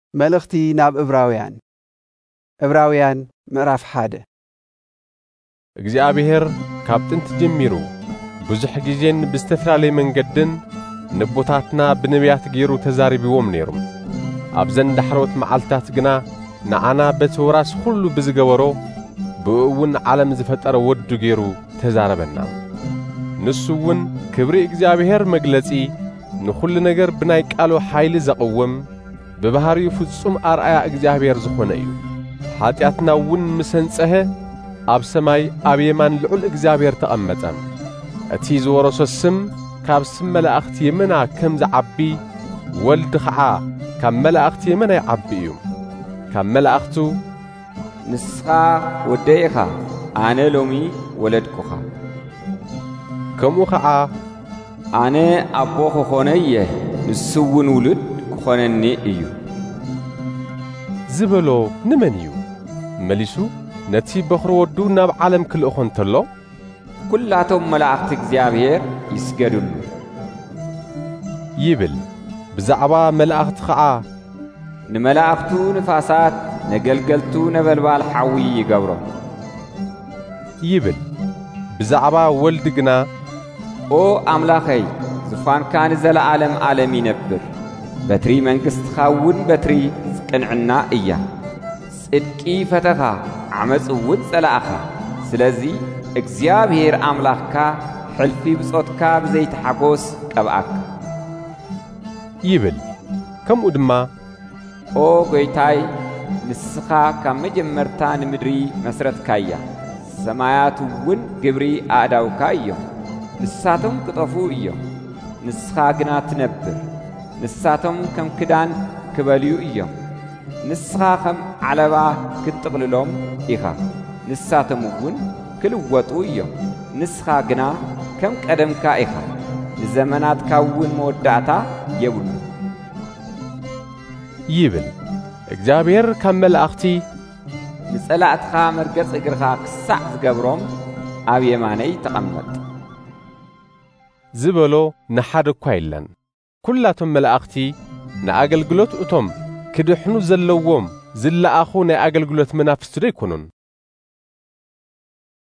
ملختي ناب إبراويان مقراف حاده እግዚአብሔር ካብ ጥንት ጀሚሩ ብዙሕ ጊዜን ብዝተፈላለየ መንገድን ንቦታትና ብነቢያት ገይሩ ተዛሪብዎም ነይሩ። ኣብዘን ዳሕሮት መዓልታት ግና ንዓና በተወራስ ሁሉ ብዝገበሮ ብእውን ዓለም ዝፈጠረ ወዱ ገይሩ ተዛረበና። ንሱውን ክብሪ እግዚአብሔር መግለጺ ንኹሉ ነገር ብናይ ቃሉ ኃይሊ ዘቕውም በባህሪው ፍጹም አርአያ እግዚአብሔር ዝኾነ እዩ። ኃጢአትና ውን ምሰንጸኸ ኣብ ሰማይ ኣብ የማን ልዑል እግዚአብሔር ተቐመጠ። እቲ ዝወረሶ ስም ካብ ስም መላእኽቲ የመና ከም ዝዓቢ ወልድ ኸዓ ካብ መላእኽቲ የመና ይዓቢ እዩ። ካብ መላእኽቱ ንስኻ ወደይ ኢኻ ኣነ ሎሚ ወለድኩኻ ከምኡ ኸዓ ኣነ ኣቦ ክኾነ እየ ንስውን ውሉድ ክኾነኒ እዩ ዝበሎ ንመን እዩ? መሊሱ ነቲ በኽሪ ወዱ ናብ ዓለም ክልእኾ እንተሎ ኩላቶም መላእኽቲ እግዚአብሔር ይስገዱሉ ይብል። ብዛዕባ መላእኽቲ ኸዓ ንመላእኽቱ ንፋሳት ነገልገልቱ ነበልባል ሓዊ ይገብሮም ይብል። ብዛዕባ ወልድ ግና ኦ ኣምላኸይ ዙፋንካ ንዘለዓለም ዓለም ይነብር በትሪ መንግሥትኻ ውን በትሪ ቅንዕና እያ ጽድቂ ፈተኻ ዓመፅ ውን ጸላእኻ ስለዚ እግዚአብሔር ኣምላኽካ ሕልፊ ብጾትካ ብዘይተሓጐስ ቀብኣካ ይብል። ከምኡ ድማ ኦ ጐይታይ ንስኻ ካብ መጀመርታ ንምድሪ መስረትካያ ሰማያት ውን ግብሪ ኣእዳውካ እዮም ንሳቶም ክጠፉ እዮም ንስኻ ግና ትነብር ንሳቶም ከም ክዳን ክበልዩ እዮም ንስኻ ከም ዓለባ ክትጥቕልሎም ኢኻ ንሳቶም ውን ክልወጡ እዮም ንስኻ ግና ከም ቀደምካ ኢኻ ንዘመናትካ ውን መወዳእታ የብሉ ይብል። እግዚአብሔር ካብ መላእኽቲ ንጸላእትኻ መርገጽ እግርኻ ክሳዕ ዝገብሮም ኣብ የማነይ ተቐመጥ ዝበሎ ንሓደ እኳ የለን። ኩላቶም መላእኽቲ ንኣገልግሎት እቶም ክድሕኑ ዘለዎም ዝለኣኹ ናይ ኣገልግሎት መናፍስቲ ዶ ይኮኑን?